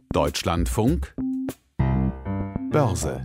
Deutschlandfunk Börse.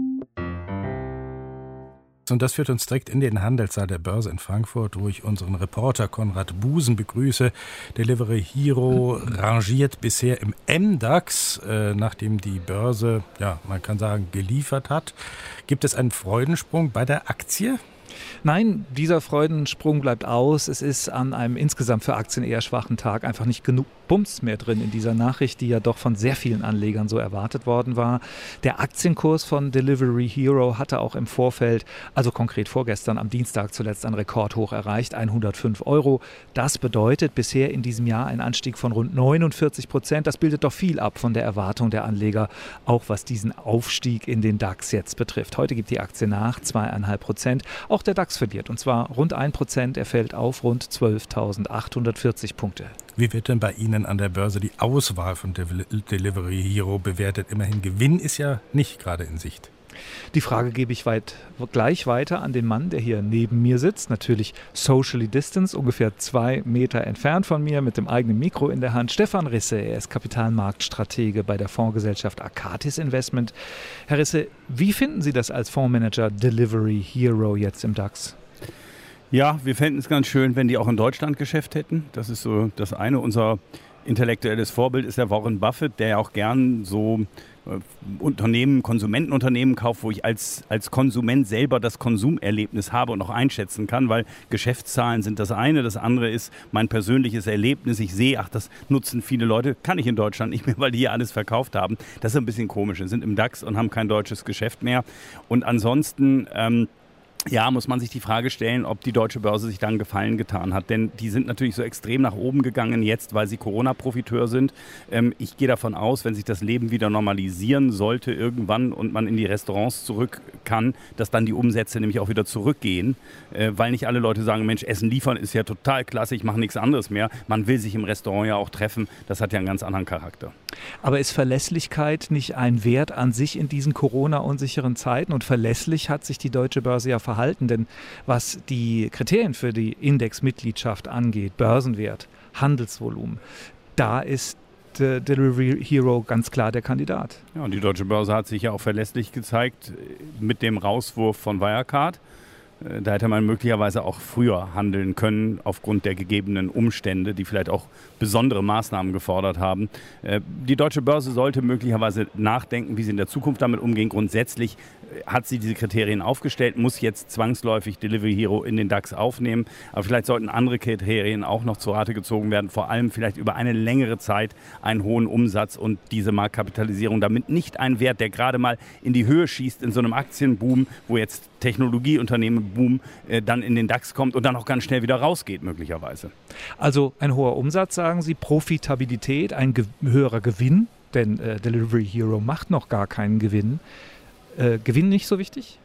Und das führt uns direkt in den Handelssaal der Börse in Frankfurt, wo ich unseren Reporter Konrad Busen begrüße. Delivery Hero rangiert bisher im MDAX, nachdem die Börse, ja, man kann sagen, geliefert hat. Gibt es einen Freudensprung bei der Aktie? Nein, dieser Freudensprung bleibt aus. Es ist an einem insgesamt für Aktien eher schwachen Tag einfach nicht genug Bums mehr drin in dieser Nachricht, die ja doch von sehr vielen Anlegern so erwartet worden war. Der Aktienkurs von Delivery Hero hatte auch im Vorfeld, also konkret vorgestern am Dienstag zuletzt ein Rekordhoch erreicht, 105 Euro. Das bedeutet bisher in diesem Jahr ein Anstieg von rund 49%. Das bildet doch viel ab von der Erwartung der Anleger, auch was diesen Aufstieg in den DAX jetzt betrifft. Heute gibt die Aktie nach, 2,5%. Auch der DAX verliert, und zwar rund 1%. Er fällt auf rund 12.840 Punkte. Wie wird denn bei Ihnen an der Börse die Auswahl von Delivery Hero bewertet? Immerhin Gewinn ist ja nicht gerade in Sicht. Die Frage gebe ich gleich weiter an den Mann, der hier neben mir sitzt. Natürlich socially distanced, ungefähr 2 Meter entfernt von mir, mit dem eigenen Mikro in der Hand. Stefan Risse, er ist Kapitalmarktstratege bei der Fondsgesellschaft Akatis Investment. Herr Risse, wie finden Sie das als Fondsmanager Delivery Hero jetzt im DAX? Ja, wir fänden es ganz schön, wenn die auch in Deutschland Geschäft hätten. Das ist so das eine. Unser intellektuelles Vorbild ist der Warren Buffett, der ja auch gern so Konsumentenunternehmen kauft, wo ich als Konsument selber das Konsumerlebnis habe und auch einschätzen kann, weil Geschäftszahlen sind das eine. Das andere ist mein persönliches Erlebnis. Ich sehe, das nutzen viele Leute, kann ich in Deutschland nicht mehr, weil die hier alles verkauft haben. Das ist ein bisschen komisch. Wir sind im DAX und haben kein deutsches Geschäft mehr. Und ansonsten muss man sich die Frage stellen, ob die deutsche Börse sich da einen Gefallen getan hat. Denn die sind natürlich so extrem nach oben gegangen jetzt, weil sie Corona-Profiteur sind. Ich gehe davon aus, wenn sich das Leben wieder normalisieren sollte irgendwann und man in die Restaurants zurück kann, dass dann die Umsätze nämlich auch wieder zurückgehen. Weil nicht alle Leute sagen, Mensch, Essen liefern ist ja total klasse, ich mache nichts anderes mehr. Man will sich im Restaurant ja auch treffen. Das hat ja einen ganz anderen Charakter. Aber ist Verlässlichkeit nicht ein Wert an sich in diesen Corona-unsicheren Zeiten? Und verlässlich hat sich die deutsche Börse ja verhalten, denn was die Kriterien für die Indexmitgliedschaft angeht, Börsenwert, Handelsvolumen, da ist Delivery Hero ganz klar der Kandidat. Ja, und die deutsche Börse hat sich ja auch verlässlich gezeigt mit dem Rauswurf von Wirecard. Da hätte man möglicherweise auch früher handeln können, aufgrund der gegebenen Umstände, die vielleicht auch besondere Maßnahmen gefordert haben. Die deutsche Börse sollte möglicherweise nachdenken, wie sie in der Zukunft damit umgehen. Grundsätzlich hat sie diese Kriterien aufgestellt, muss jetzt zwangsläufig Delivery Hero in den DAX aufnehmen. Aber vielleicht sollten andere Kriterien auch noch zu Rate gezogen werden, vor allem vielleicht über eine längere Zeit einen hohen Umsatz und diese Marktkapitalisierung, damit nicht ein Wert, der gerade mal in die Höhe schießt in so einem Aktienboom, wo jetzt Technologieunternehmen Boom dann in den DAX kommt und dann auch ganz schnell wieder rausgeht möglicherweise. Also ein hoher Umsatz, sagen Sie, Profitabilität, ein höherer Gewinn, denn Delivery Hero macht noch gar keinen Gewinn. Gewinn nicht so wichtig?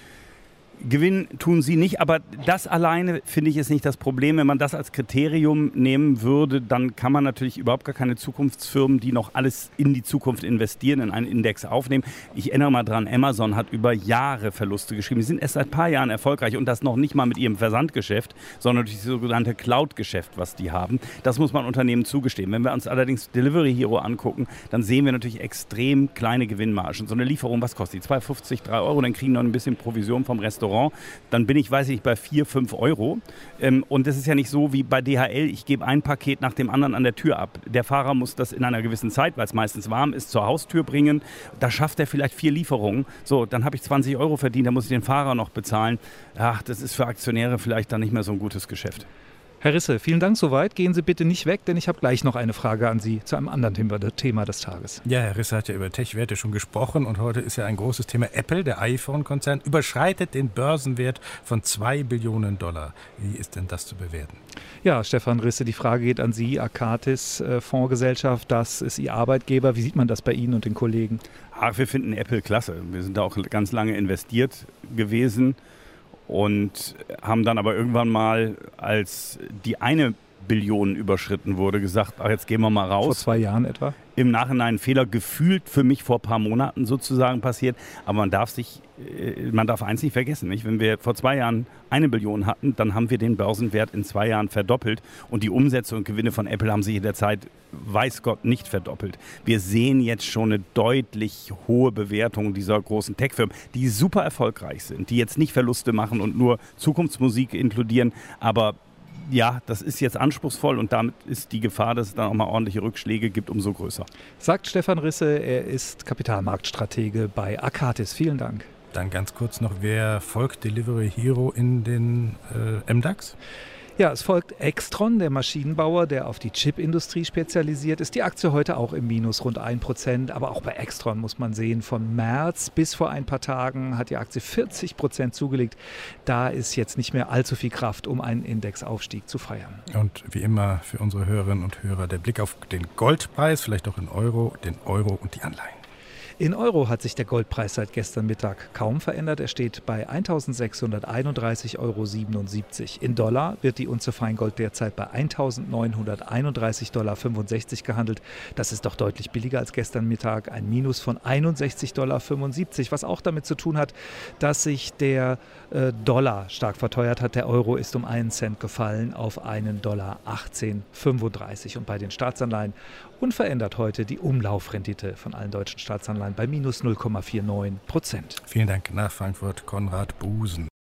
Gewinn tun sie nicht, aber das alleine, finde ich, ist nicht das Problem. Wenn man das als Kriterium nehmen würde, dann kann man natürlich überhaupt gar keine Zukunftsfirmen, die noch alles in die Zukunft investieren, in einen Index aufnehmen. Ich erinnere mal dran, Amazon hat über Jahre Verluste geschrieben. Die sind erst seit ein paar Jahren erfolgreich und das noch nicht mal mit ihrem Versandgeschäft, sondern durch das sogenannte Cloud-Geschäft, was die haben. Das muss man Unternehmen zugestehen. Wenn wir uns allerdings Delivery Hero angucken, dann sehen wir natürlich extrem kleine Gewinnmargen. So eine Lieferung, was kostet die? 2,50, 3 Euro, dann kriegen noch ein bisschen Provision vom Restaurant. Dann bin ich, weiß ich nicht, bei 4, 5 Euro. Und das ist ja nicht so wie bei DHL, ich gebe ein Paket nach dem anderen an der Tür ab. Der Fahrer muss das in einer gewissen Zeit, weil es meistens warm ist, zur Haustür bringen. Da schafft er vielleicht 4 Lieferungen. So, dann habe ich 20 Euro verdient, dann muss ich den Fahrer noch bezahlen. Ach, das ist für Aktionäre vielleicht dann nicht mehr so ein gutes Geschäft. Herr Risse, vielen Dank soweit. Gehen Sie bitte nicht weg, denn ich habe gleich noch eine Frage an Sie zu einem anderen Thema des Tages. Ja, Herr Risse hat ja über Tech-Werte schon gesprochen und heute ist ja ein großes Thema. Apple, der iPhone-Konzern, überschreitet den Börsenwert von $2 Billionen. Wie ist denn das zu bewerten? Ja, Stefan Risse, die Frage geht an Sie, Akatis Fondsgesellschaft, das ist Ihr Arbeitgeber. Wie sieht man das bei Ihnen und den Kollegen? Wir finden Apple klasse. Wir sind da auch ganz lange investiert gewesen. Und haben dann aber irgendwann mal, als die eine Billionen überschritten wurde, gesagt, ach, jetzt gehen wir mal raus. Vor 2 Jahren etwa. Im Nachhinein ein Fehler gefühlt für mich vor ein paar Monaten sozusagen passiert. Aber man darf eins nicht vergessen. Nicht? Wenn wir vor 2 Jahren 1 Billion hatten, dann haben wir den Börsenwert in 2 Jahren verdoppelt. Und die Umsätze und Gewinne von Apple haben sich in der Zeit, weiß Gott, nicht verdoppelt. Wir sehen jetzt schon eine deutlich hohe Bewertung dieser großen Tech-Firmen, die super erfolgreich sind, die jetzt nicht Verluste machen und nur Zukunftsmusik inkludieren. Aber ja, das ist jetzt anspruchsvoll und damit ist die Gefahr, dass es dann auch mal ordentliche Rückschläge gibt, umso größer. Sagt Stefan Risse, er ist Kapitalmarktstratege bei Arcatis. Vielen Dank. Dann ganz kurz noch, wer folgt Delivery Hero in den MDAX? Ja, es folgt Extron, der Maschinenbauer, der auf die Chipindustrie spezialisiert ist. Die Aktie heute auch im Minus, rund 1%. Aber auch bei Extron muss man sehen, von März bis vor ein paar Tagen hat die Aktie 40% zugelegt. Da ist jetzt nicht mehr allzu viel Kraft, um einen Indexaufstieg zu feiern. Und wie immer für unsere Hörerinnen und Hörer der Blick auf den Goldpreis, vielleicht auch in Euro, den Euro und die Anleihen. In Euro hat sich der Goldpreis seit gestern Mittag kaum verändert. Er steht bei 1.631,77 Euro. In Dollar wird die Unze Feingold derzeit bei 1.931,65 Dollar gehandelt. Das ist doch deutlich billiger als gestern Mittag. Ein Minus von 61,75 Dollar, was auch damit zu tun hat, dass sich der Dollar stark verteuert hat. Der Euro ist um 1 Cent gefallen auf einen Dollar 18,35. Und bei den Staatsanleihen unverändert heute die Umlaufrendite von allen deutschen Staatsanleihen bei minus 0,49%. Vielen Dank nach Frankfurt, Konrad Busen.